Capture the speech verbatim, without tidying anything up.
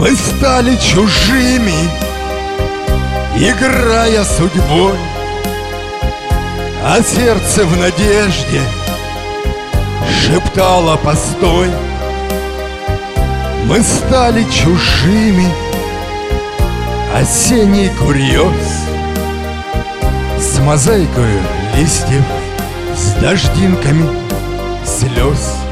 Мы стали чужими, играя судьбой, а сердце в надежде шептало: постой. Мы стали чужими, осенний курьез, с мозаикой листьев, с дождинками слез.